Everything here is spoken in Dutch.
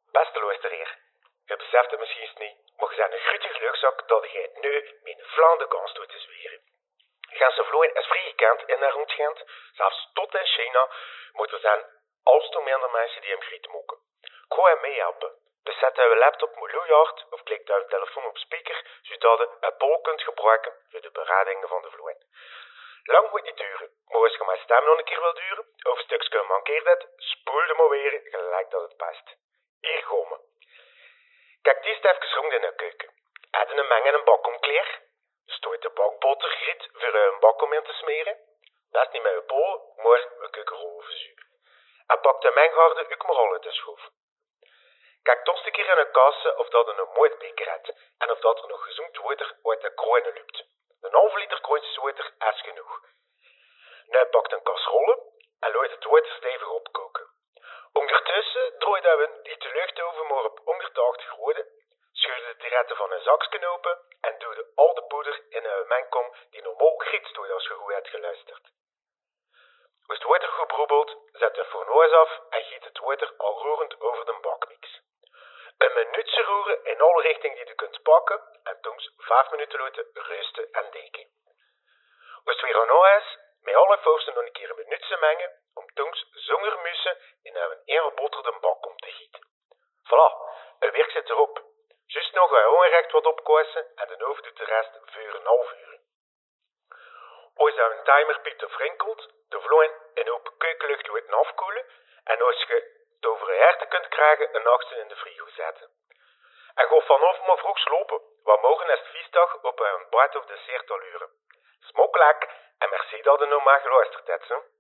Beste luisteraar, je beseft het misschien niet, maar je bent een grote gelukzak dat je nu met een Vlaamse kans doet te zweren. Gentse vloeien is vrij gekend in de rondschend, zelfs tot in China, maar er zijn alsmaar minder mensen die hem griet mogen. Ik ga hem meehelpen. Dus zet je laptop op luiaard of klik je telefoon op speaker, zodat je een bol kunt gebruiken voor de beradingen van de vloeien. Lang moet niet duren, maar als je mijn stem nog een keer wil duren, of een stukje mankeert het, spoel er maar weer gelijk dat het past. Hier komen. Kijk, die is even rond in de keuken. Heb je een meng en een bakom klaar? Stoot de bakboter griet voor een bakom in te smeren? Dat is niet met een bol, maar een keukenrol voor u. En pak de mengharde ook maar al uit de schroef. Kijk toch een keer in een kasse of dat een mooi beker hebt en of dat er nog gezond water uit de kronen loopt. Een halve liter kroonswater is genoeg. Nu pak een kasrolle en laat het water stevig opkoken. Ondertussen draai we die de lucht over maar op 180 graden, scheur de tiretten van een zakje open en doe de al de poeder in een mengkom die normaal griet stoot als je goed hebt geluisterd. Als het water goed broebelt, zet de fornuis af en giet het water al roerend over de bakmix. Een minuutje roeren in alle richtingen die je kunt pakken en toen 5 minuten laten rusten en deken. Als het weer aan is, met alle vorsten nog een keer een minuutje mengen om toen zonder mussen in een eerbotterde bak om te gieten. Voilà, het werk zit erop. Juist nog een onrecht wat opkozen en de oven doet de rest voor een half uur. Als je een timer piept of rinkelt, de vloeien in open keukenlucht laten afkoelen en als je het over een herten kunt krijgen, een nachtje in de frigo zetten. En ga vanaf maar vroeg slopen, want morgen is het feestdag op een ontbijt of dessert al uren. Smakelijk en merci dat je nog maar geluisterd hebt.